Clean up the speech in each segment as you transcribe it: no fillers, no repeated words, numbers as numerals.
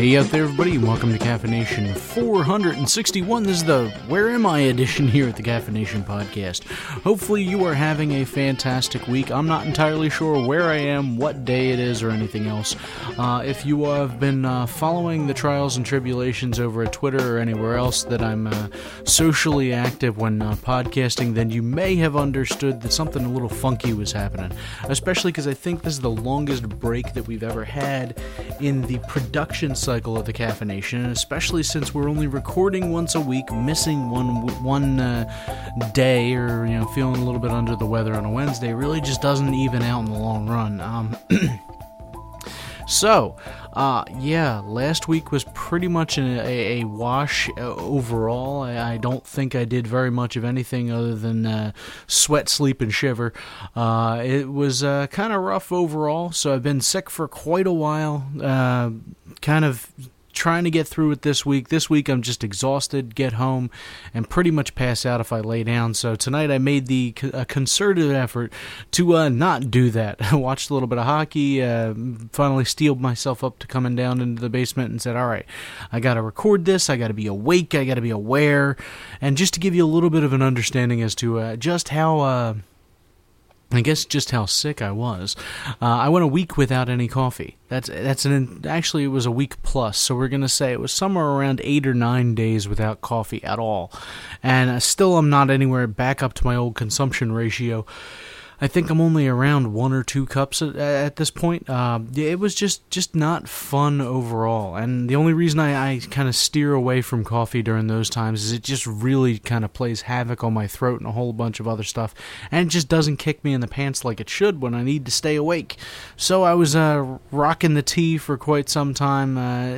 Hey out there everybody, and welcome to Caffeination 461. This is the Where Am I edition here at the Caffeination Podcast. Hopefully you are having a fantastic week. I'm not entirely sure where I am, what day it is, or anything else. If you have been following the trials and tribulations over at Twitter or anywhere else that I'm socially active when podcasting, then you may have understood that something a little funky was happening. Especially because I think this is the longest break that we've ever had in the production cycle of the Caffeination, and especially since we're only recording once a week, missing one day, or feeling a little bit under the weather on a Wednesday really just doesn't even out in the long run. Last week was pretty much a wash overall. I don't think I did very much of anything other than sweat, sleep, and shiver. It was kind of rough overall, so I've been sick for quite a while, kind of trying to get through it this week. This week I'm just exhausted, get home, and pretty much pass out if I lay down. So tonight I made a concerted effort to not do that. I watched a little bit of hockey, finally steeled myself up to coming down into the basement and said, all right, I got to record this, I got to be awake, I got to be aware, and just to give you a little bit of an understanding as to just how sick I was. I went a week without any coffee. Actually, it was a week plus, so we're going to say it was somewhere around 8 or 9 days without coffee at all. And still I'm not anywhere back up to my old consumption ratio. I think I'm only around 1 or 2 cups at this point. It was just not fun overall. And the only reason I kind of steer away from coffee during those times is it just really kind of plays havoc on my throat and a whole bunch of other stuff. And it just doesn't kick me in the pants like it should when I need to stay awake. So I was rocking the tea for quite some time.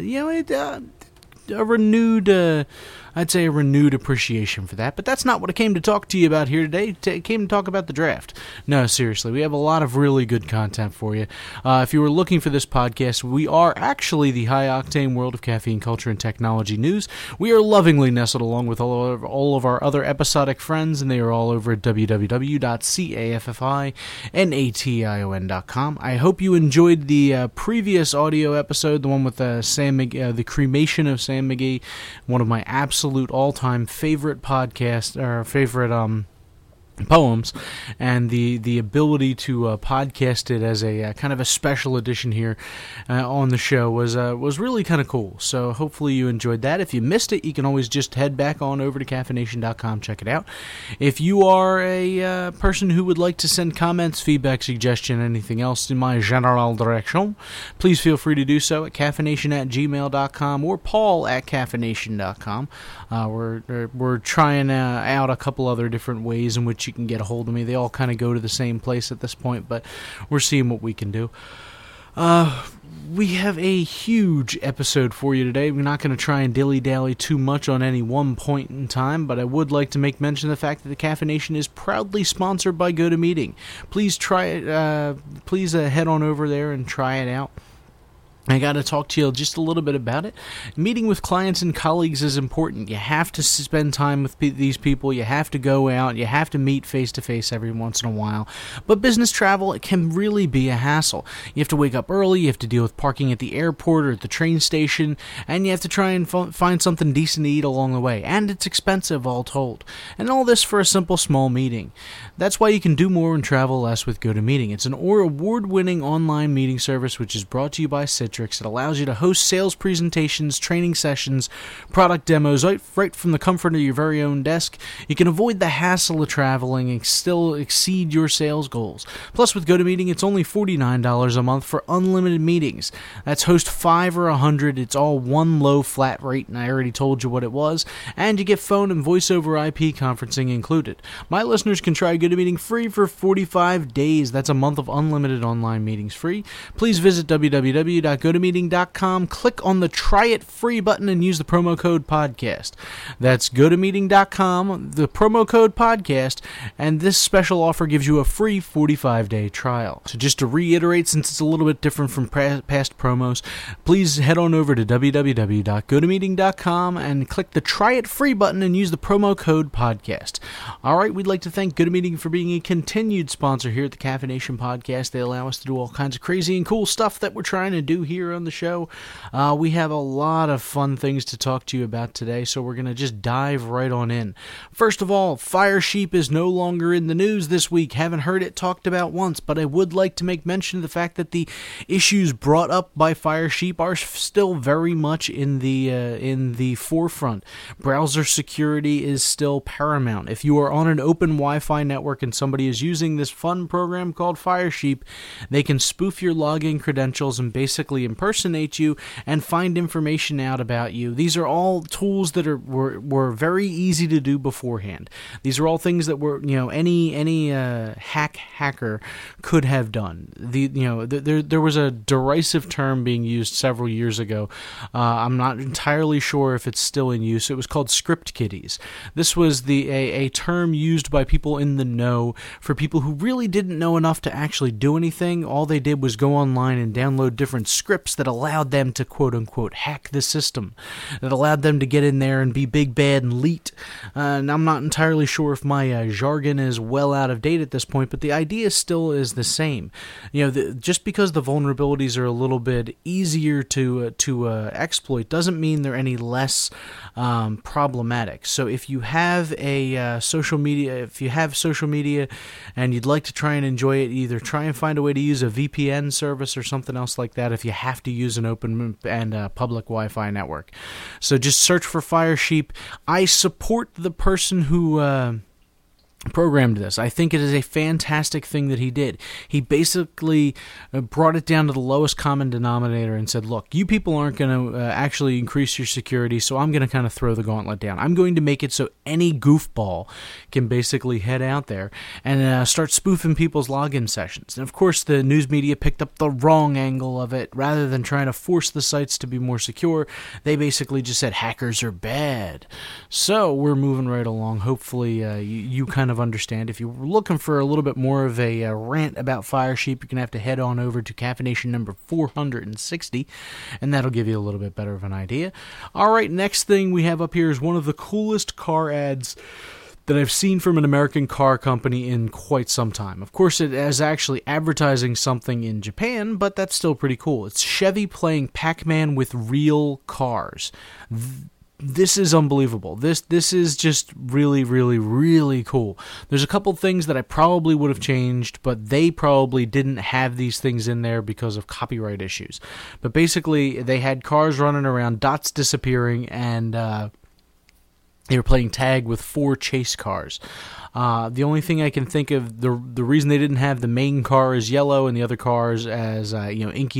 I'd say a renewed appreciation for that, but that's not what I came to talk to you about here today. I came to talk about the draft. No, seriously, we have a lot of really good content for you. If you were looking for this podcast, we are actually the high-octane world of caffeine culture and technology news. We are lovingly nestled along with all of our other episodic friends, and they are all over at www.caffeination.com. I hope you enjoyed the previous audio episode, the one with Sam McGee, the cremation of Sam McGee, one of my absolute all-time favorite podcasts, or favorite poems, and the ability to podcast it as a kind of a special edition here on the show was really kind of cool. So hopefully you enjoyed that. If you missed it, you can always just head back on over to caffeination.com, check it out. If you are a person who would like to send comments, feedback, suggestion, anything else in my general direction, please feel free to do so at caffeination@gmail.com or paul@caffeination.com. We're trying out a couple other different ways in which you can get a hold of me. They all kind of go to the same place at this point, but we're seeing what we can do. We have a huge episode for you today. We're not going to try and dilly-dally too much on any one point in time, but I would like to make mention of the fact that the Caffeination is proudly sponsored by GoToMeeting. Please try it. Please head on over there and try it out. I got to talk to you just a little bit about it. Meeting with clients and colleagues is important. You have to spend time with these people. You have to go out. You have to meet face-to-face every once in a while. But business travel, it can really be a hassle. You have to wake up early. You have to deal with parking at the airport or at the train station. And you have to try and find something decent to eat along the way. And it's expensive, all told. And all this for a simple, small meeting. That's why you can do more and travel less with GoToMeeting. It's an award-winning online meeting service which is brought to you by Citrix. It allows you to host sales presentations, training sessions, product demos right from the comfort of your very own desk. You can avoid the hassle of traveling and still exceed your sales goals. Plus, with GoToMeeting, it's only $49 a month for unlimited meetings. That's host 5 or 100. It's all one low flat rate, and I already told you what it was. And you get phone and voice over IP conferencing included. My listeners can try GoToMeeting free for 45 days. That's a month of unlimited online meetings free. Please visit www.gotomeeting.com, click on the Try It Free button, and use the promo code podcast. That's gotomeeting.com, the promo code podcast, and this special offer gives you a free 45-day trial. So just to reiterate, since it's a little bit different from past promos, please head on over to www.gotomeeting.com and click the Try It Free button and use the promo code podcast. All right, we'd like to thank GoToMeeting for being a continued sponsor here at the Caffeination Podcast. They allow us to do all kinds of crazy and cool stuff that we're trying to do here here on the show. We have a lot of fun things to talk to you about today, so we're going to just dive right on in. First of all, Firesheep is no longer in the news this week. Haven't heard it talked about once, but I would like to make mention of the fact that the issues brought up by Firesheep are still very much in the forefront. Browser security is still paramount. If you are on an open Wi-Fi network and somebody is using this fun program called Firesheep, they can spoof your login credentials and basically impersonate you and find information out about you. These are all tools that were very easy to do beforehand. These are all things that were, any hacker could have done. There was a derisive term being used several years ago. I'm not entirely sure if it's still in use. It was called script kiddies. This was a term used by people in the know for people who really didn't know enough to actually do anything. All they did was go online and download different scripts that allowed them to quote-unquote hack the system, that allowed them to get in there and be big, bad, and leet. And I'm not entirely sure if my jargon is well out of date at this point, but the idea still is the same. Just because the vulnerabilities are a little bit easier to exploit doesn't mean they're any less problematic. So if you have social media and you'd like to try and enjoy it, either try and find a way to use a VPN service or something else like that if you have to use an open and public Wi-Fi network. So just search for Firesheep. I support the person who programmed this. I think it is a fantastic thing that he did. He basically brought it down to the lowest common denominator and said, look, you people aren't going to actually increase your security, so I'm going to kind of throw the gauntlet down. I'm going to make it so any goofball can basically head out there and start spoofing people's login sessions. And of course, the news media picked up the wrong angle of it. Rather than trying to force the sites to be more secure, they basically just said hackers are bad. So we're moving right along. Hopefully you kind of understand. If you're looking for a little bit more of a rant about Firesheep, you're going to have to head on over to Caffeination number 460, and that'll give you a little bit better of an idea. All right, next thing we have up here is one of the coolest car ads that I've seen from an American car company in quite some time. Of course, it is actually advertising something in Japan, but that's still pretty cool. It's Chevy playing Pac-Man with real cars. This is unbelievable. This is just really, really, really cool. There's a couple things that I probably would have changed, but they probably didn't have these things in there because of copyright issues. But basically, they had cars running around, dots disappearing, and they were playing tag with 4 chase cars. The only thing I can think of, the reason they didn't have the main car as yellow and the other cars as Inky,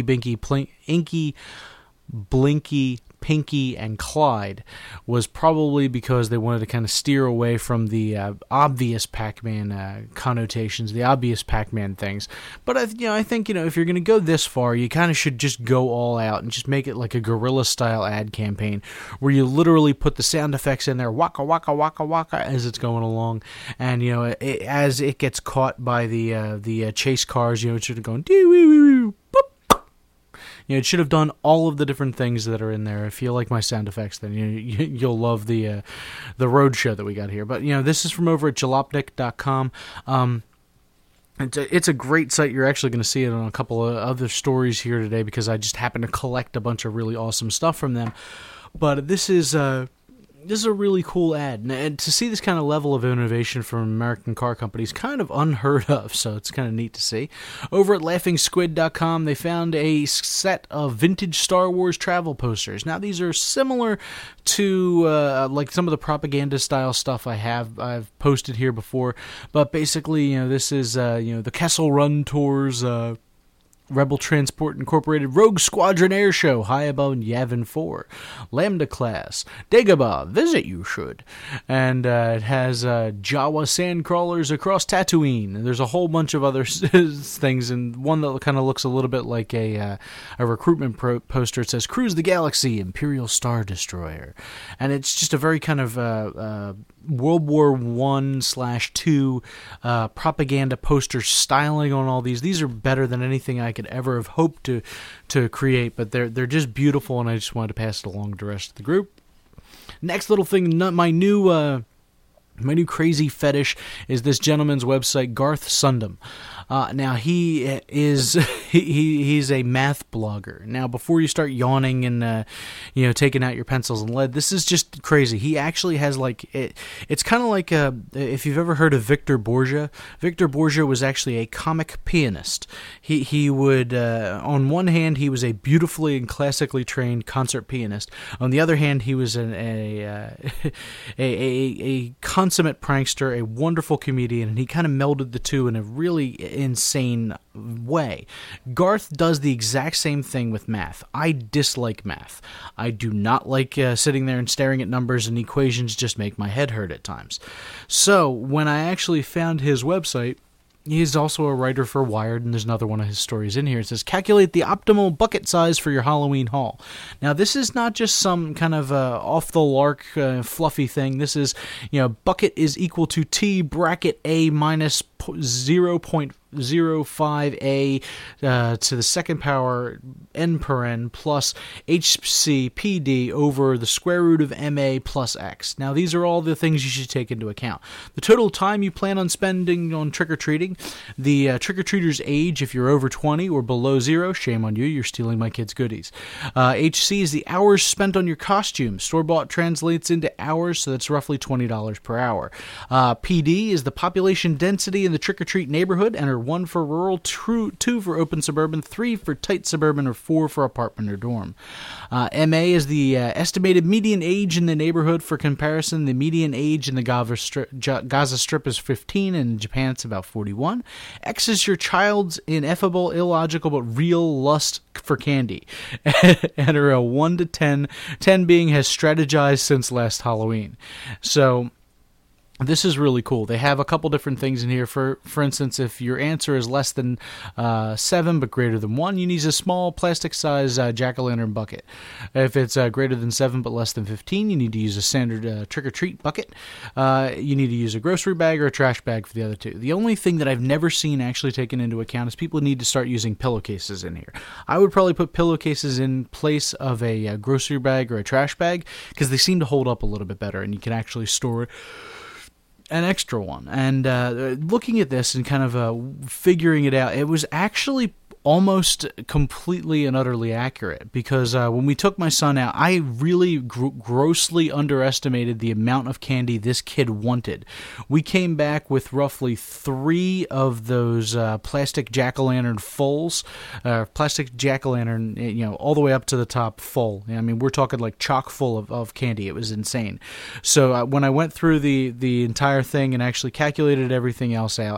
Blinky, Pinky, and Clyde was probably because they wanted to kind of steer away from the obvious Pac-Man connotations, the obvious Pac-Man things. But I think if you're going to go this far, you kind of should just go all out and just make it like a guerrilla-style ad campaign where you literally put the sound effects in there, waka waka waka waka, as it's going along, and as it gets caught by the chase cars, it's sort of going doo woo woo woo. It should have done all of the different things that are in there. If you like my sound effects, then you'll love the road show that we got here. But this is from over at jalopnik.com. It's a great site. You're actually going to see it on a couple of other stories here today because I just happen to collect a bunch of really awesome stuff from them. But this is a really cool ad, and to see this kind of level of innovation from American car companies kind of unheard of, so it's kind of neat to see. Over at LaughingSquid.com, they found a set of vintage Star Wars travel posters. Now, these are similar to like some of the propaganda-style stuff I've posted here before, but basically, this is the Kessel Run Tours, Rebel Transport Incorporated Rogue Squadron Air Show, high above Yavin 4, Lambda Class, Dagobah, visit you should, and it has Jawa sandcrawlers across Tatooine, and there's a whole bunch of other things, and one that kind of looks a little bit like a recruitment poster. It says, Cruise the Galaxy, Imperial Star Destroyer, and it's just a very kind of World War I/II propaganda poster styling on all these. These are better than anything I could ever have hoped to create, but they're just beautiful, and I just wanted to pass it along to the rest of the group. Next little thing, my new My new crazy fetish is this gentleman's website, Garth Sundom. Now he is he's a math blogger. Now before you start yawning and taking out your pencils and lead, this is just crazy. He actually has it's kind of like if you've ever heard of Victor Borgia. Victor Borgia was actually a comic pianist. He would on one hand he was a beautifully and classically trained concert pianist. On the other hand, he was a consummate prankster, a wonderful comedian, and he kind of melded the two in a really insane way. Garth does the exact same thing with math. I dislike math. I do not like sitting there and staring at numbers, and equations just make my head hurt at times. So when I actually found his website, he's also a writer for Wired, and there's another one of his stories in here. It says, calculate the optimal bucket size for your Halloween haul. Now, this is not just some kind of off-the-lark fluffy thing. This is, bucket is equal to T bracket A minus 0.05a to the second power n per n plus HCPD over the square root of MA plus X. Now, these are all the things you should take into account. The total time you plan on spending on trick-or-treating, the trick-or-treater's age, if you're over 20 or below 0, shame on you, you're stealing my kids' goodies. HC is the hours spent on your costume. Store-bought translates into hours, so that's roughly $20 per hour. PD is the population density in the trick-or-treat neighborhood. Enter 1 for rural, 2 for open suburban, 3 for tight suburban, or 4 for apartment or dorm. MA is the estimated median age in the neighborhood. For comparison, the median age in the Gaza Strip is 15, and in Japan it's about 41. X is your child's ineffable, illogical, but real lust for candy. Enter a 1 to 10, 10 being has strategized since last Halloween. So this is really cool. They have a couple different things in here. For instance, if your answer is less than 7 but greater than 1, you need a small plastic-size jack-o'-lantern bucket. If it's greater than 7 but less than 15, you need to use a standard trick-or-treat bucket. You need to use a grocery bag or a trash bag for the other two. The only thing that I've never seen actually taken into account is people need to start using pillowcases in here. I would probably put pillowcases in place of a grocery bag or a trash bag because they seem to hold up a little bit better, and you can actually store an extra one. And looking at this and kind of figuring it out, it was actually almost completely and utterly accurate, because when we took my son out, I really grossly underestimated the amount of candy this kid wanted. We came back with roughly 3 of those plastic jack-o'-lantern fulls, plastic jack-o'-lantern, all the way up to the top full. I mean, we're talking like chock full of candy. It was insane. So when I went through the entire thing and actually calculated everything else out,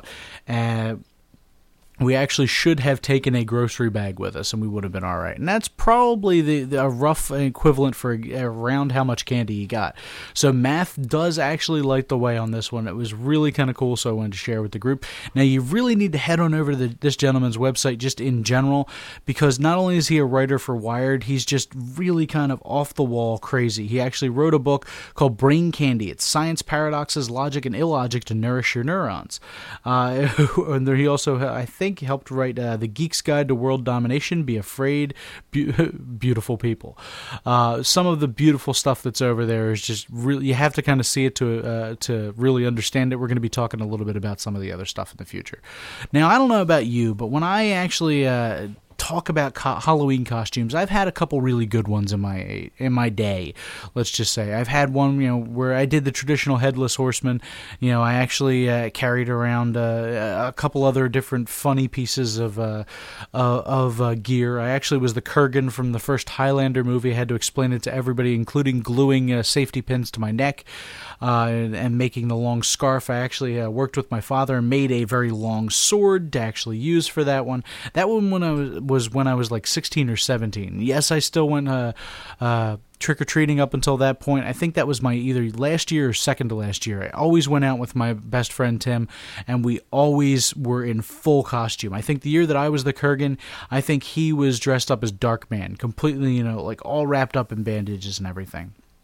we actually should have taken a grocery bag with us, and we would have been all right. And that's probably a rough equivalent for around how much candy you got. So math does actually light the way on this one. It was really kind of cool, so I wanted to share with the group. Now, you really need to head on over to this gentleman's website just in general, because not only is he a writer for Wired, he's just really kind of off-the-wall crazy. He actually wrote a book called Brain Candy. It's Science, Paradoxes, Logic, and Illogic to Nourish Your Neurons. And he also, I think, helped write The Geek's Guide to World Domination, Be Afraid, Beautiful People. Some of the beautiful stuff that's over there is just really, you have to kind of see it to really understand it. We're going to be talking a little bit about some of the other stuff in the future. Now, I don't know about you, but when I actually talk about Halloween costumes, I've had a couple really good ones in my day. Let's just say I've had one, where I did the traditional headless horseman. I actually carried around a couple other different funny pieces of gear. I actually was the Kurgan from the first Highlander movie. I had to explain it to everybody, including gluing safety pins to my neck and making the long scarf. I actually worked with my father and made a very long sword to actually use for that one. That one was when I was like 16 or 17. Yes, I still went trick-or-treating up until that point. I think that was my either last year or second to last year. I always went out with my best friend Tim, and we always were in full costume. I think the year that I was the Kurgan, I think he was dressed up as Darkman, completely, like all wrapped up in bandages and everything.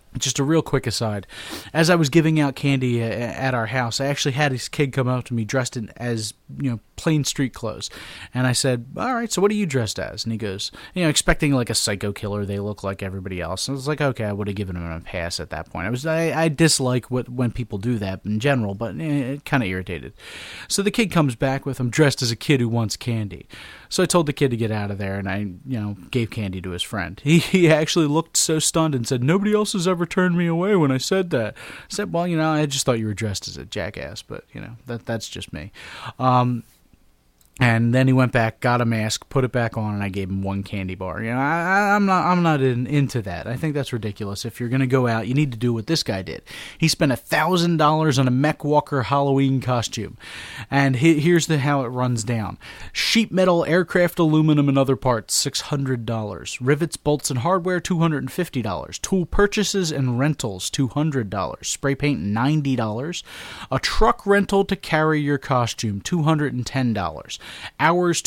Just a real quick aside. As I was giving out candy at our house, I actually had this kid come up to me dressed in as, plain street clothes. And I said, all right, so what are you dressed as? And he goes, expecting like a psycho killer. They look like everybody else. And I was like, okay, I would have given him a pass at that point. I dislike when people do that in general, but it kind of irritated. So the kid comes back with, I'm dressed as a kid who wants candy. So I told the kid to get out of there, and I, gave candy to his friend. He actually looked so stunned and said, nobody else has ever turned me away when I said that. I said, well, I just thought you were dressed as a jackass, but, that's just me. And then he went back, got a mask, put it back on, and I gave him one candy bar. I'm not into that. I think that's ridiculous. If you're going to go out, you need to do what this guy did. He spent $1,000 on a Mech Walker Halloween costume. And here's how it runs down. Sheet metal, aircraft aluminum, and other parts, $600. Rivets, bolts, and hardware, $250. Tool purchases and rentals, $200. Spray paint, $90. A truck rental to carry your costume, $210. Hours,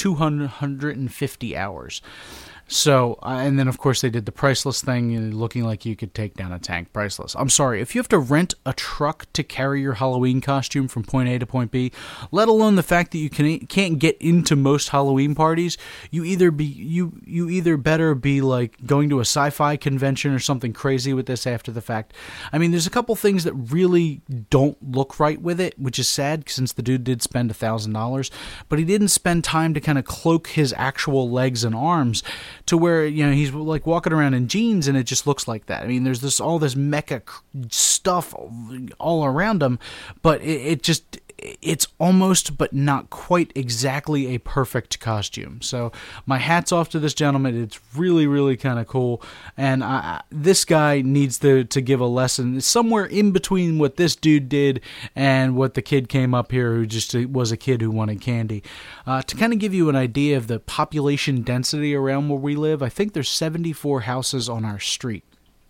250 hours. So, and then of course they did the priceless thing, looking like you could take down a tank. Priceless. I'm sorry, if you have to rent a truck to carry your Halloween costume from point A to point B, let alone the fact that you can't get into most Halloween parties, you either better be like going to a sci-fi convention or something crazy with this after the fact. I mean, there's a couple things that really don't look right with it, which is sad since the dude did spend $1,000, but he didn't spend time to kind of cloak his actual legs and arms to where, he's like walking around in jeans and it just looks like that. I mean, there's all this mecha stuff all around him, but it's almost but not quite exactly a perfect costume. So my hat's off to this gentleman. It's really, really kind of cool. And this guy needs to give a lesson somewhere in between what this dude did and what the kid came up here who just was a kid who wanted candy. To kind of give you an idea of the population density around where we live, I think there's 74 houses on our street.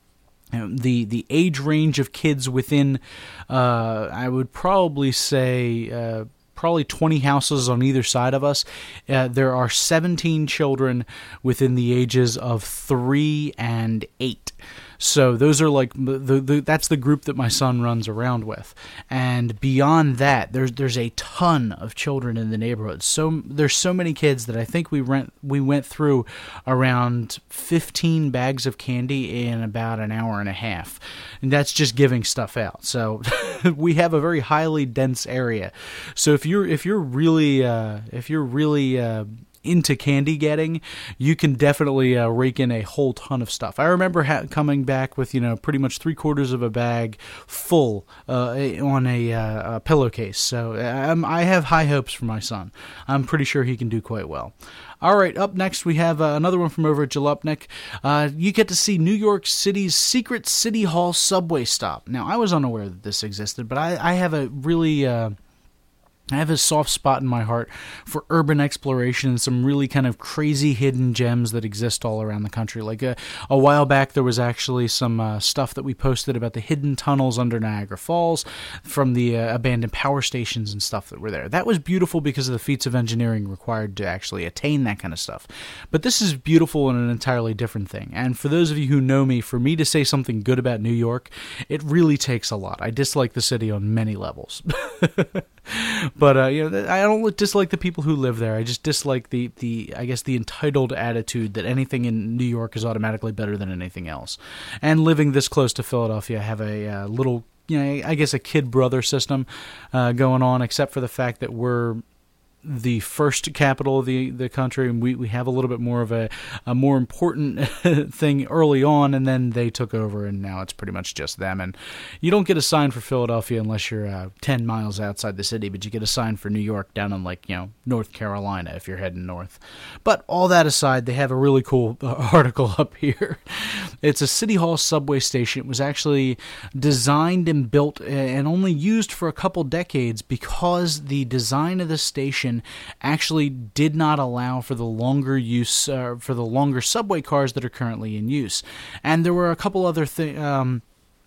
The age range of kids within, I would probably say, probably 20 houses on either side of us. There are 17 children within the ages of 3 and 8. So those are like that's the group that my son runs around with. And beyond that, there's a ton of children in the neighborhood. So there's so many kids that I think we went through around 15 bags of candy in about an hour and a half. And that's just giving stuff out. So we have a very highly dense area. So if you're really into candy getting, you can definitely rake in a whole ton of stuff. I remember coming back with pretty much 3/4 of a bag full on a pillowcase. So I have high hopes for my son. I'm pretty sure he can do quite well. All right, up next we have another one from over at Jalopnik. You get to see New York City's secret City Hall subway stop. Now, I was unaware that this existed, but I have a really I have a soft spot in my heart for urban exploration and some really kind of crazy hidden gems that exist all around the country. Like a while back, there was actually some stuff that we posted about the hidden tunnels under Niagara Falls from the abandoned power stations and stuff that were there. That was beautiful because of the feats of engineering required to actually attain that kind of stuff. But this is beautiful in an entirely different thing. And for those of you who know me, for me to say something good about New York, it really takes a lot. I dislike the city on many levels. But I don't dislike the people who live there. I just dislike the entitled attitude that anything in New York is automatically better than anything else. And living this close to Philadelphia, I have a little, I guess a kid brother system going on, except for the fact that we're the first capital of the country, and we have a little bit more of a more important thing early on, and then they took over, and now it's pretty much just them. And you don't get a sign for Philadelphia unless you're 10 miles outside the city, but you get a sign for New York down in North Carolina if you're heading north. But all that aside, they have a really cool article up here. It's a City Hall subway station. It was actually designed and built and only used for a couple decades because the design of the station actually did not allow for the longer use for the longer subway cars that are currently in use. And there were a couple other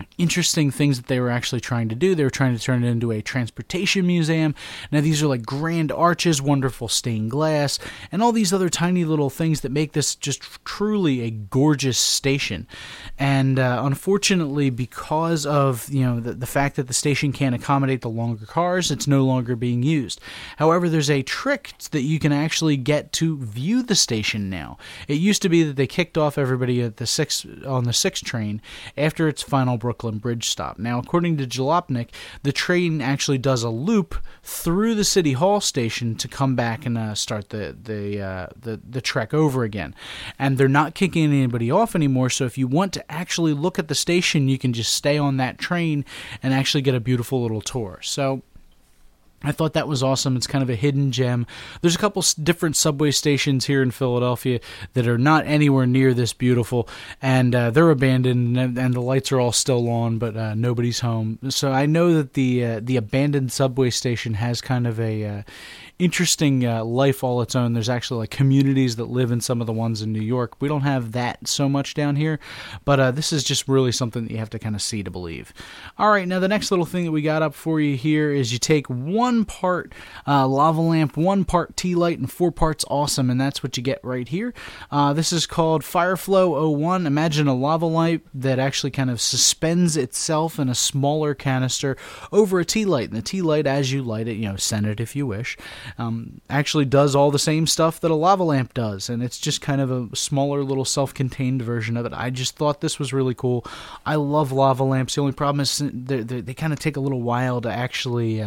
interesting things that they were actually trying to do. They were trying to turn it into a transportation museum. Now, these are like grand arches, wonderful stained glass, and all these other tiny little things that make this just truly a gorgeous station. And unfortunately, because of the fact that the station can't accommodate the longer cars, it's no longer being used. However, there's a trick that you can actually get to view the station now. It used to be that they kicked off everybody at on the 6 train after its final Brooklyn Bridge stop. Now, according to Jalopnik, the train actually does a loop through the City Hall station to come back and start the trek over again. And they're not kicking anybody off anymore, so if you want to actually look at the station, you can just stay on that train and actually get a beautiful little tour. So I thought that was awesome. It's kind of a hidden gem. There's a couple different subway stations here in Philadelphia that are not anywhere near this beautiful, and they're abandoned, and the lights are all still on, but nobody's home. So I know that the abandoned subway station has kind of a interesting life all its own. There's actually like communities that live in some of the ones in New York. We don't have that so much down here, but this is just really something that you have to kind of see to believe. All right, now the next little thing that we got up for you here is you take 1 part lava lamp, 1 part tea light, and 4 parts awesome, and that's what you get right here. This is called Fireflow 01. Imagine a lava lamp that actually kind of suspends itself in a smaller canister over a tea light, and the tea light, as you light it, send it if you wish, actually does all the same stuff that a lava lamp does, and it's just kind of a smaller little self-contained version of it. I just thought this was really cool. I love lava lamps. The only problem is they kind of take a little while to actually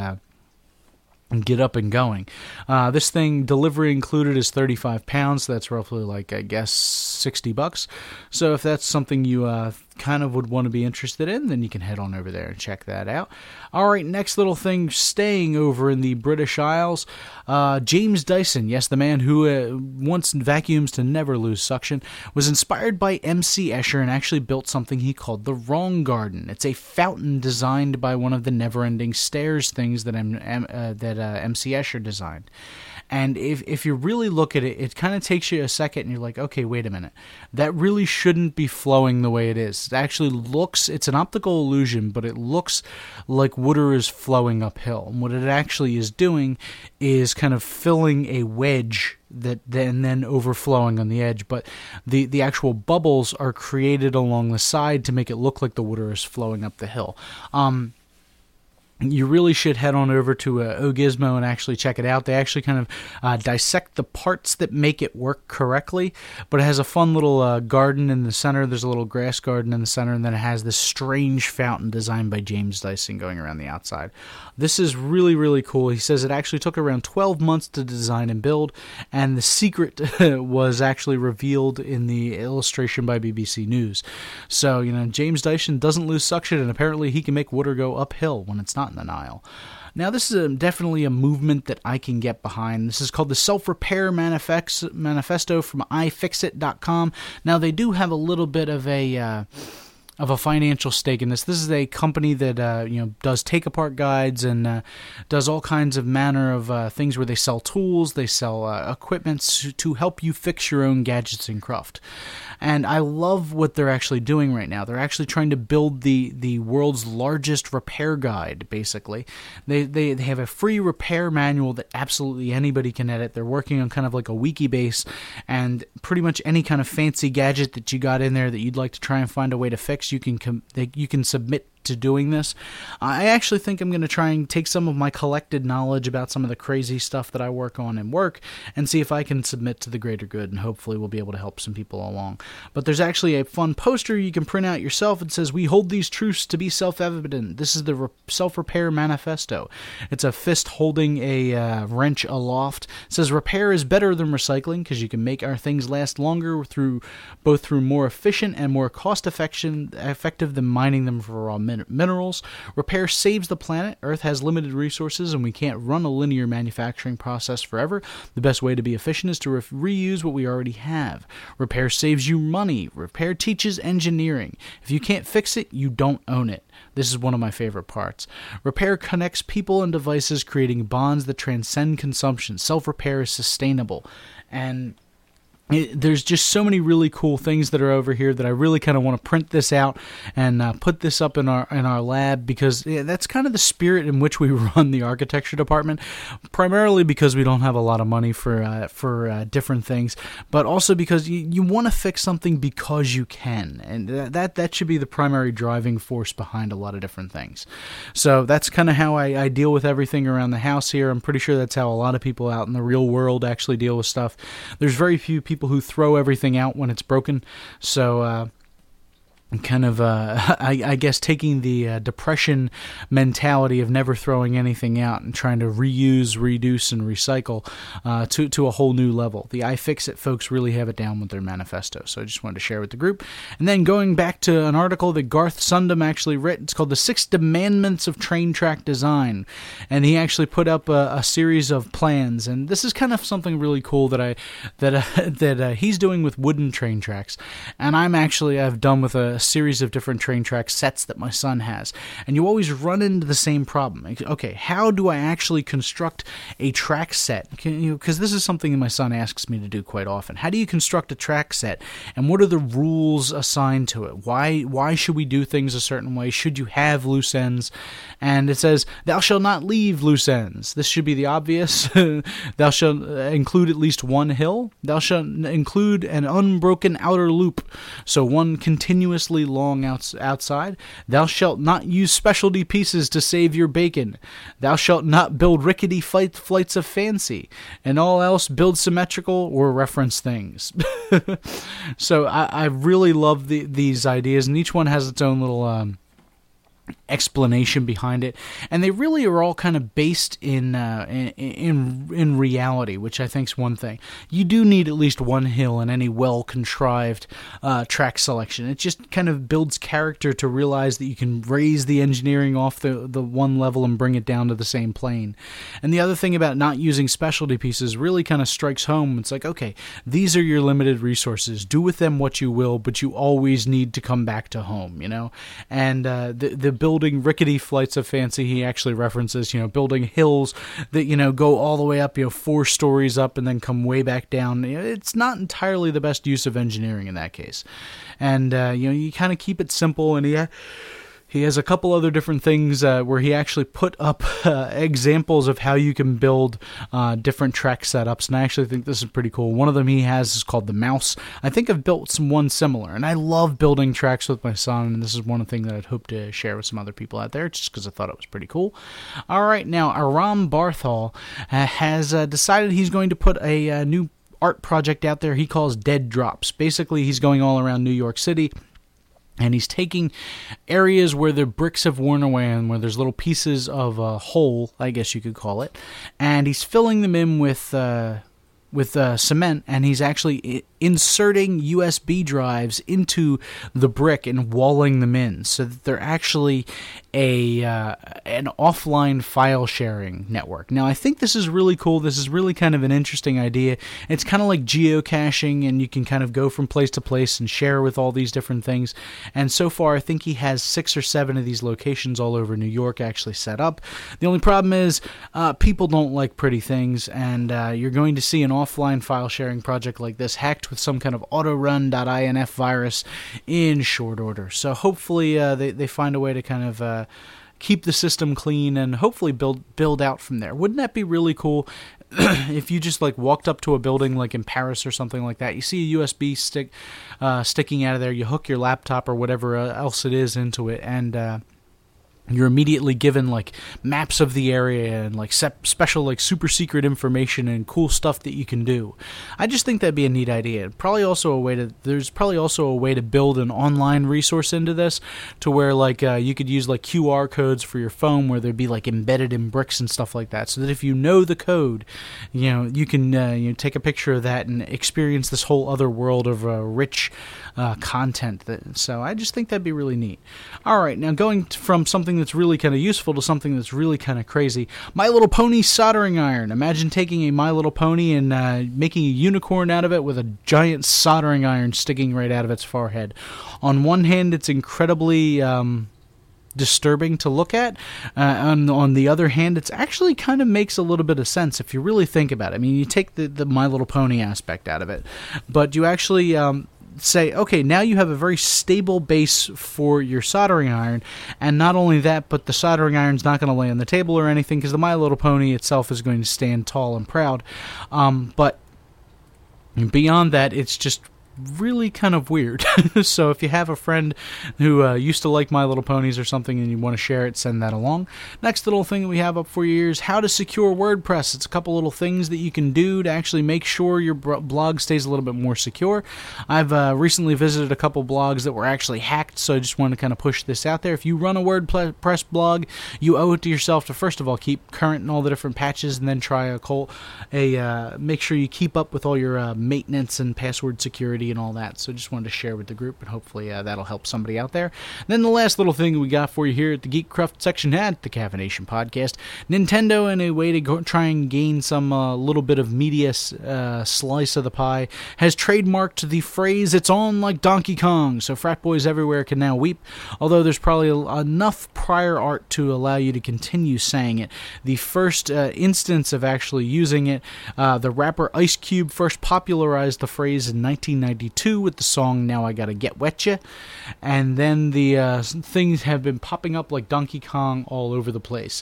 get up and going. This thing, delivery included, is 35 pounds. So that's roughly like, I guess, $60. So if that's something you kind of would want to be interested in, then you can head on over there and check that out. All right, next little thing, staying over in the British Isles, James Dyson, yes, the man who wants vacuums to never lose suction, was inspired by M.C. Escher and actually built something he called the Wrong Garden. It's a fountain designed by one of the never-ending stairs things that M.C. Escher designed. And if you really look at it, it kind of takes you a second and you're like, okay, wait a minute. That really shouldn't be flowing the way it is. It actually looks, it's an optical illusion, but it looks like water is flowing uphill. And what it actually is doing is kind of filling a wedge that then overflowing on the edge, but the actual bubbles are created along the side to make it look like the water is flowing up the hill. You really should head on over to Ogizmo and actually check it out. They actually kind of dissect the parts that make it work correctly, but it has a fun little garden in the center. There's a little grass garden in the center, and then it has this strange fountain designed by James Dyson going around the outside. This is really, really cool. He says it actually took around 12 months to design and build, and the secret was actually revealed in the illustration by BBC News. So, James Dyson doesn't lose suction, and apparently he can make water go uphill when it's not in the Nile. Now, this is definitely a movement that I can get behind. This is called the Self-Repair Manifesto from iFixit.com. Now, they do have a little bit of a financial stake in this. This is a company that does take-apart guides and does all kinds of manner of things where they sell tools, they sell equipment to help you fix your own gadgets and craft. And I love what they're actually doing right now. They're actually trying to build the world's largest repair guide, basically. They have a free repair manual that absolutely anybody can edit. They're working on kind of like a wiki base, and pretty much any kind of fancy gadget that you got in there that you'd like to try and find a way to fix, you can submit to doing this. I actually think I'm going to try and take some of my collected knowledge about some of the crazy stuff that I work on in work and see if I can submit to the greater good, and hopefully we'll be able to help some people along. But there's actually a fun poster you can print out yourself. It says, "We hold these truths to be self-evident. This is the Self-Repair Manifesto." It's a fist holding a wrench aloft. It says, "Repair is better than recycling because you can make our things last longer through more efficient and more cost-effective than mining them for raw minerals. Repair saves the planet. Earth has limited resources, and we can't run a linear manufacturing process forever. The best way to be efficient is to reuse what we already have. Repair saves you money. Repair teaches engineering. If you can't fix it, you don't own it." This is one of my favorite parts. "Repair connects people and devices, creating bonds that transcend consumption. Self-repair is sustainable." And there's just so many really cool things that are over here that I really kind of want to print this out and put this up in our lab, because that's kind of the spirit in which we run the architecture department, primarily because we don't have a lot of money for different things, but also because you want to fix something because you can, and that should be the primary driving force behind a lot of different things. So that's kind of how I deal with everything around the house here. I'm pretty sure that's how a lot of people out in the real world actually deal with stuff. There's very few people who throw everything out when it's broken, so kind of, I guess, taking the depression mentality of never throwing anything out and trying to reuse, reduce, and recycle to a whole new level. The iFixit folks really have it down with their manifesto, so I just wanted to share with the group. And then going back to an article that Garth Sundom actually wrote, it's called The 6 Demandments of Train Track Design, and he actually put up a series of plans, and this is kind of something really cool that he's doing with wooden train tracks, and I've done with a series of different train track sets that my son has, and you always run into the same problem. Okay, how do I actually construct a track set? Because this is something that my son asks me to do quite often. How do you construct a track set, and what are the rules assigned to it? Why should we do things a certain way? Should you have loose ends? And it says, thou shalt not leave loose ends. This should be the obvious. Thou shalt include at least one hill. Thou shalt include an unbroken outer loop, so one continuously long outside. Thou shalt not use specialty pieces to save your bacon. Thou shalt not build rickety flights of fancy, and all else build symmetrical or reference things. So I really love these ideas, and each one has its own little explanation behind it, and they really are all kind of based in reality, which I think is one thing. You do need at least one hill in any well-contrived track selection. It just kind of builds character to realize that you can raise the engineering off the one level and bring it down to the same plane. And the other thing about not using specialty pieces really kind of strikes home. It's like, okay, these are your limited resources. Do with them what you will, but you always need to come back to home, And the building rickety flights of fancy, he actually references, building hills that, go all the way up, 4 stories up and then come way back down. It's not entirely the best use of engineering in that case. And, you kind of keep it simple, and he has a couple other different things where he actually put up examples of how you can build different track setups, and I actually think this is pretty cool. One of them he has is called the Mouse. I think I've built one similar, and I love building tracks with my son, and this is one thing that I'd hope to share with some other people out there, just because I thought it was pretty cool. All right, now Aram Barthol has decided he's going to put a new art project out there he calls Dead Drops. Basically, he's going all around New York City, and he's taking areas where the bricks have worn away and where there's little pieces of a hole, I guess you could call it, and he's filling them in with cement, and he's actually inserting USB drives into the brick and walling them in so that they're actually an offline file sharing network. Now, I think this is really cool. This is really kind of an interesting idea. It's kind of like geocaching, and you can kind of go from place to place and share with all these different things. And so far, I think he has 6 or 7 of these locations all over New York actually set up. The only problem is people don't like pretty things, and you're going to see an offline file sharing project like this hacked with some kind of autorun.inf virus in short order. So hopefully they find a way to kind of keep the system clean and hopefully build out from there. Wouldn't that be really cool if you just walked up to a building like in Paris or something like that? You see a USB stick sticking out of there, you hook your laptop or whatever else it is into it, and you're immediately given maps of the area and special super secret information and cool stuff that you can do. I just think that'd be a neat idea. There's probably also a way to build an online resource into this, to where you could use QR codes for your phone where they'd be embedded in bricks and stuff like that, so that if you know the code, you can take a picture of that and experience this whole other world of rich content. So I just think that'd be really neat. All right, now going from something that's really kind of useful to something that's really kind of crazy. My Little Pony soldering iron. Imagine taking a My Little Pony and making a unicorn out of it with a giant soldering iron sticking right out of its forehead. On one hand, it's incredibly disturbing to look at. On the other hand, it's actually kind of makes a little bit of sense if you really think about it. I mean, you take the My Little Pony aspect out of it, but you actually say, okay, now you have a very stable base for your soldering iron, and not only that, but the soldering iron's not going to lay on the table or anything, because the My Little Pony itself is going to stand tall and proud. But beyond that, it's just really kind of weird. So if you have a friend who used to like My Little Ponies or something and you want to share it, send that along. Next little thing that we have up for you is how to secure WordPress. It's a couple little things that you can do to actually make sure your blog stays a little bit more secure. I've recently visited a couple blogs that were actually hacked, so I just want to kind of push this out there. If you run a WordPress blog, you owe it to yourself to first of all keep current in all the different patches, and then try make sure you keep up with all your maintenance and password security and all that. So just wanted to share with the group, and hopefully that'll help somebody out there. And then the last little thing we got for you here at the Geekcraft section at the Caffeination Podcast, Nintendo, in a way to try and gain some little bit of media slice of the pie, has trademarked the phrase, "It's on like Donkey Kong," so frat boys everywhere can now weep, although there's probably enough prior art to allow you to continue saying it. The first instance of actually using it, the rapper Ice Cube first popularized the phrase in 1992 with the song "Now I Gotta Get Wetcha," and then the things have been popping up like Donkey Kong all over the place.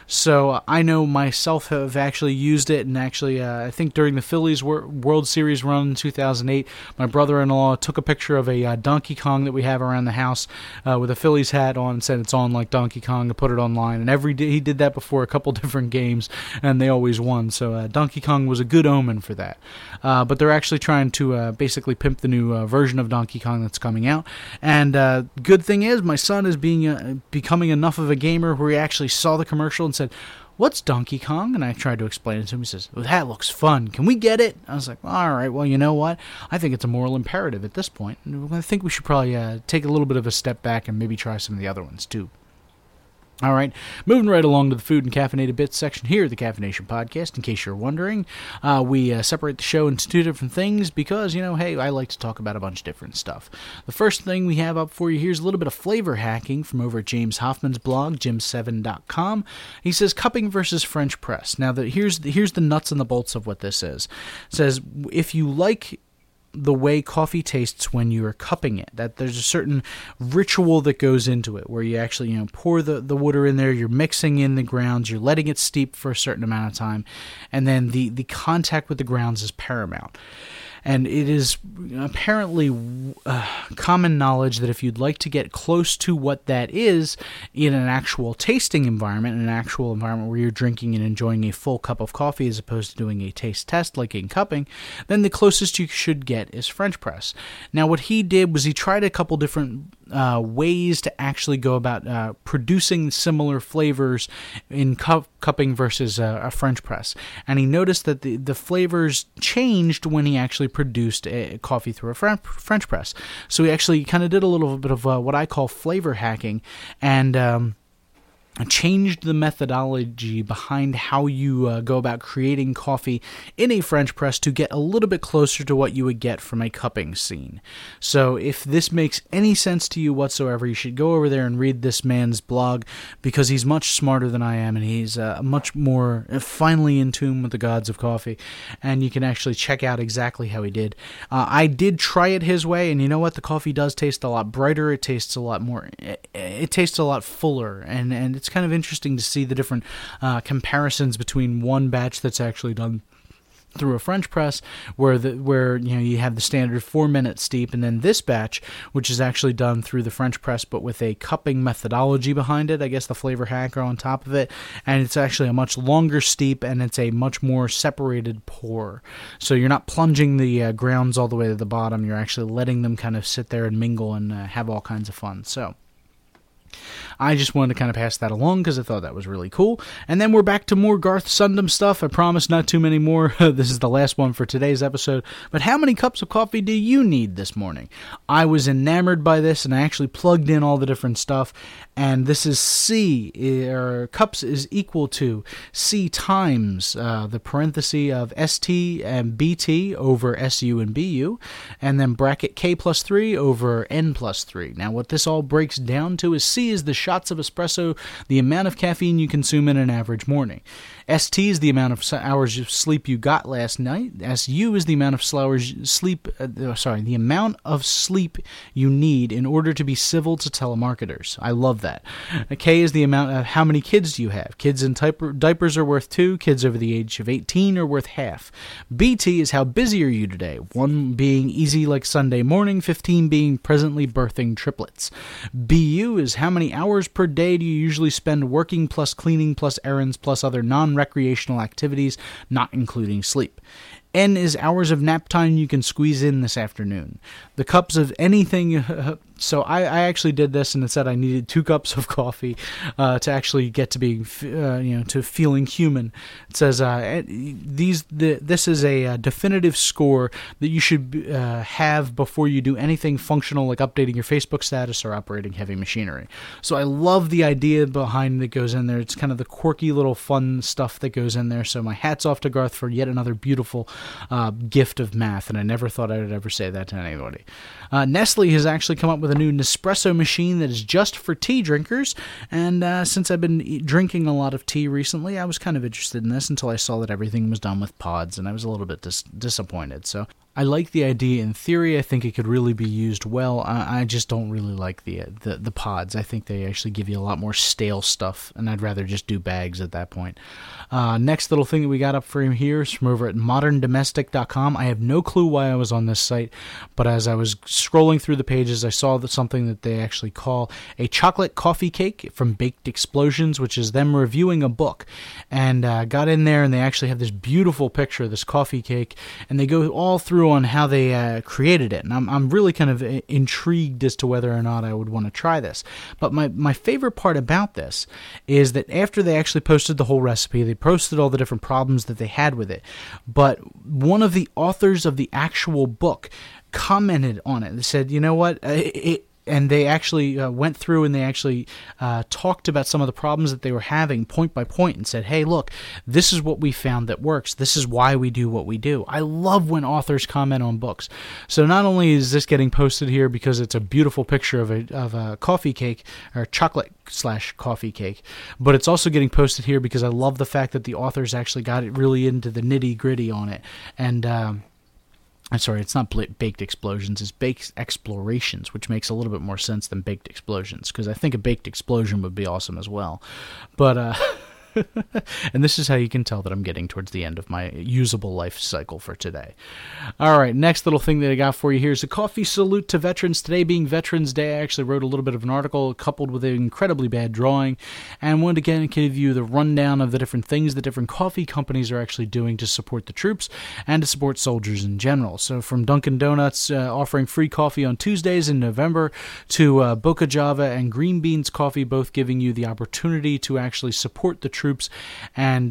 So I know myself have actually used it, and actually I think during the Phillies World Series run in 2008, my brother-in-law took a picture of a Donkey Kong that we have around the house with a Phillies hat on and said "It's on like Donkey Kong," and put it online, and every day he did that before a couple different games, and they always won. So Donkey Kong was a good omen for that. But they're actually trying to basically pimp the new version of Donkey Kong that's coming out. And good thing is, my son is becoming enough of a gamer where he actually saw the commercial and said, "What's Donkey Kong?" And I tried to explain it to him. He says, "Well, that looks fun. Can we get it?" I was like, all right, well, you know what? I think it's a moral imperative at this point. I think we should probably take a little bit of a step back and maybe try some of the other ones too. All right, moving right along to the food and caffeinated bits section here at the Caffeination Podcast. In case you're wondering, we separate the show into two different things because, hey, I like to talk about a bunch of different stuff. The first thing we have up for you here is a little bit of flavor hacking from over at James Hoffman's blog, jim7.com. He says, cupping versus French press. Now, here's the nuts and the bolts of what this is. It says, if you like the way coffee tastes when you are cupping it, that there's a certain ritual that goes into it where you actually pour the water in there, you're mixing in the grounds, you're letting it steep for a certain amount of time, and then the contact with the grounds is paramount. And it is apparently common knowledge that if you'd like to get close to what that is in an actual tasting environment, in an actual environment where you're drinking and enjoying a full cup of coffee as opposed to doing a taste test like in cupping, then the closest you should get is French press. Now, what he did was he tried a couple different ways to actually go about producing similar flavors in cupping versus a French press. And he noticed that the flavors changed when he actually produced a coffee through a French press. So he actually kind of did a little bit of what I call flavor hacking, and changed the methodology behind how you go about creating coffee in a French press to get a little bit closer to what you would get from a cupping scene. So if this makes any sense to you whatsoever, you should go over there and read this man's blog, because he's much smarter than I am, and he's much more finely in tune with the gods of coffee, and you can actually check out exactly how he did. I did try it his way, and you know what? The coffee does taste a lot brighter. It tastes a lot more, it tastes a lot fuller, and it's kind of interesting to see the different comparisons between one batch that's actually done through a French press, where you have the standard 4-minute steep, and then this batch, which is actually done through the French press, but with a cupping methodology behind it. I guess the flavor hacker on top of it, and it's actually a much longer steep, and it's a much more separated pour. So you're not plunging the grounds all the way to the bottom. You're actually letting them kind of sit there and mingle and have all kinds of fun. So I just wanted to kind of pass that along because I thought that was really cool. And then we're back to more Garth Sundom stuff. I promise not too many more. This is the last one for today's episode. But how many cups of coffee do you need this morning? I was enamored by this, and I actually plugged in all the different stuff. And this is cups is equal to C times the parenthesis of ST and BT over SU and BU, and then bracket K plus 3 over N plus 3. Now what this all breaks down to is C C is the shots of espresso, the amount of caffeine you consume in an average morning. ST is the amount of hours of sleep you got last night. SU is the amount of the amount of sleep you need in order to be civil to telemarketers. I love that. K is the amount of how many kids do you have. Kids in diapers are worth 2. Kids over the age of 18 are worth half. BT is how busy are you today. 1 being easy like Sunday morning, 15 being presently birthing triplets. BU is how many hours per day do you usually spend working plus cleaning plus errands plus other non-recreational activities, not including sleep. N is hours of nap time you can squeeze in this afternoon. The cups of anything. So I actually did this, and it said I needed 2 cups of coffee to actually get to being, to feeling human. It says this is a definitive score that you should have before you do anything functional like updating your Facebook status or operating heavy machinery. So I love the idea behind that goes in there. It's kind of the quirky little fun stuff that goes in there. So my hat's off to Garth for yet another beautiful gift of math, and I never thought I would ever say that to anybody. Nestle has actually come up with a new Nespresso machine that is just for tea drinkers, and since I've been drinking a lot of tea recently, I was kind of interested in this until I saw that everything was done with pods, and I was a little bit disappointed. So I like the idea in theory. I think it could really be used well. I just don't really like the pods. I think they actually give you a lot more stale stuff, and I'd rather just do bags at that point. Next little thing that we got up for him here is from over at moderndomestic.com. I have no clue why I was on this site, but as I was scrolling through the pages, I saw something that they actually call a chocolate coffee cake from Baked Explosions, which is them reviewing a book. And got in there, and they actually have this beautiful picture of this coffee cake, and they go all through on how they created it. And I'm really kind of intrigued as to whether or not I would want to try this. But my favorite part about this is that after they actually posted the whole recipe, they posted all the different problems that they had with it. But one of the authors of the actual book commented on it. They said, you know what, and they actually went through and they actually talked about some of the problems that they were having point by point and said, hey, look, this is what we found that works. This is why we do what we do. I love when authors comment on books. So not only is this getting posted here because it's a beautiful picture of a coffee cake or chocolate/coffee cake, but it's also getting posted here because I love the fact that the authors actually got it really into the nitty-gritty on it. And I'm sorry, it's not Baked Explosions, it's Baked Explorations, which makes a little bit more sense than Baked Explosions, because I think a Baked Explosion would be awesome as well. But, and this is how you can tell that I'm getting towards the end of my usable life cycle for today. All right, next little thing that I got for you here is a coffee salute to veterans. Today being Veterans Day, I actually wrote a little bit of an article coupled with an incredibly bad drawing, and wanted to give you the rundown of the different things that different coffee companies are actually doing to support the troops and to support soldiers in general. So from Dunkin' Donuts offering free coffee on Tuesdays in November to Boca Java and Green Beans Coffee, both giving you the opportunity to actually support the troops. And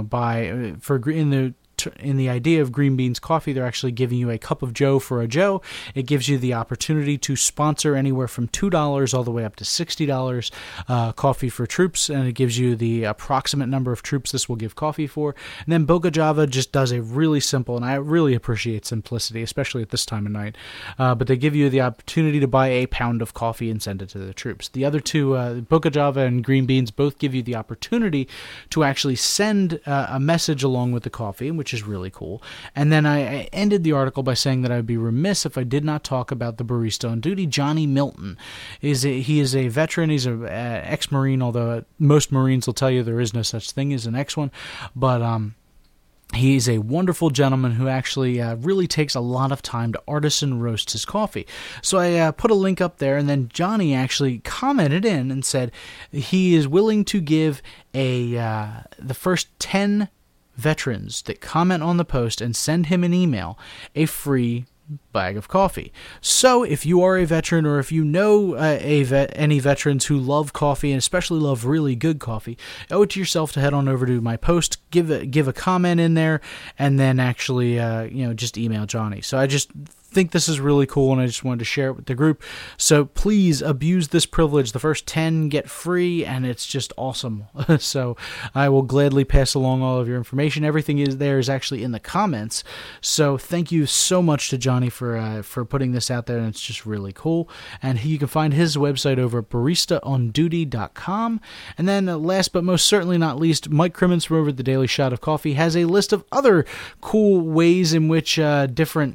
in the idea of Green Beans Coffee, they're actually giving you a cup of Joe for a Joe. It gives you the opportunity to sponsor anywhere from $2 all the way up to $60 coffee for troops, and it gives you the approximate number of troops this will give coffee for. And then Boca Java just does a really simple, and I really appreciate simplicity, especially at this time of night, but they give you the opportunity to buy a pound of coffee and send it to the troops. The other two, Boca Java and Green Beans, both give you the opportunity to actually send a message along with the coffee, which is really cool. And then I ended the article by saying that I would be remiss if I did not talk about the barista on duty. Johnny Milton he is a veteran. He's an ex-Marine, although most Marines will tell you there is no such thing as an ex-one. But he's a wonderful gentleman who actually really takes a lot of time to artisan roast his coffee. So I put a link up there, and then Johnny actually commented in and said he is willing to give the first 10 veterans that comment on the post and send him an email a free bag of coffee. So if you are a veteran, or if you know any veterans who love coffee and especially love really good coffee, owe it to yourself to head on over to my post, give a comment in there, and then actually just email Johnny. So I just think this is really cool, and I just wanted to share it with the group. So please abuse this privilege. The first 10 get free, and it's just awesome. So I will gladly pass along all of your information. Everything is actually in the comments. So thank you so much to Johnny for for putting this out there, and it's just really cool. And you can find his website over at baristaonduty.com. And then last but most certainly not least, Mike Crimmins from over at The Daily Shot of Coffee has a list of other cool ways in which different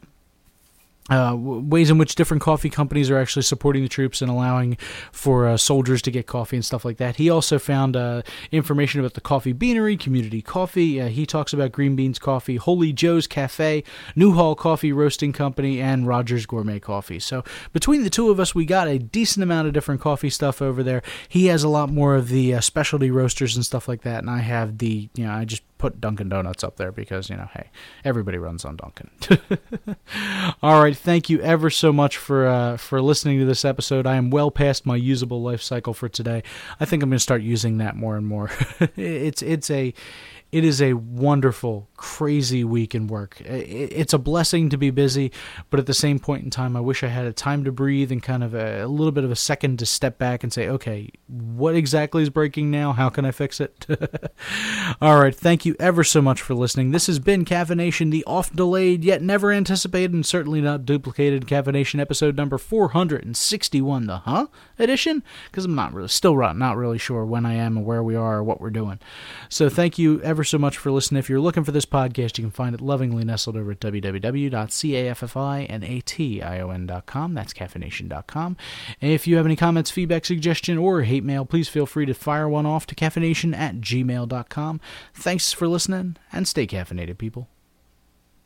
coffee companies are actually supporting the troops and allowing for soldiers to get coffee and stuff like that. He also found information about the Coffee Beanery, Community Coffee. He talks about Green Beans Coffee, Holy Joe's Cafe, Newhall Coffee Roasting Company, and Rogers Gourmet Coffee. So between the two of us, we got a decent amount of different coffee stuff over there. He has a lot more of the specialty roasters and stuff like that, and I have I just put Dunkin' Donuts up there because, hey, everybody runs on Dunkin'. All right, thank you ever so much for listening to this episode. I am well past my usable life cycle for today. I think I'm going to start using that more and more. It is a wonderful, crazy week in work. It's a blessing to be busy, but at the same point in time, I wish I had a time to breathe and kind of a little bit of a second to step back and say, okay, what exactly is breaking now? How can I fix it? All right, thank you ever so much for listening. This has been Caffeination, the oft-delayed yet never anticipated and certainly not duplicated Caffeination episode number 461, the edition? Because I'm still not really sure when I am and where we are or what we're doing. So thank you ever so much for listening. If you're looking for this podcast, you can find it lovingly nestled over at www.caffeination.com. That's caffeination.com. And if you have any comments, feedback, suggestion, or hate mail, please feel free to fire one off to caffeination@gmail.com. Thanks for listening, and stay caffeinated, people.